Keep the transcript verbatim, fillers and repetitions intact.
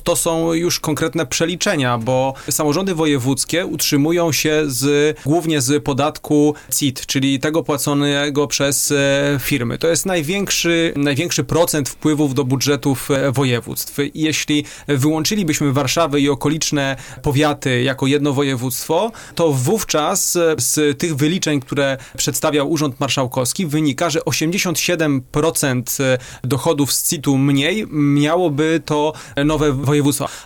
to są już konkretne przeliczenia, bo samorządy wojewódzkie utrzymują się z, głównie z podatku C I T, czyli tego płaconego przez firmy. To jest największy, największy procent wpływów do budżetów województw. Jeśli wyłączylibyśmy Warszawę i okoliczne powiaty jako jedno województwo, to wówczas z tych wyliczeń, które przedstawiał Urząd Marszałkowski, wynika, że osiemdziesiąt siedem procent dochodów z C I T-u mniej miałoby to nowe województwo.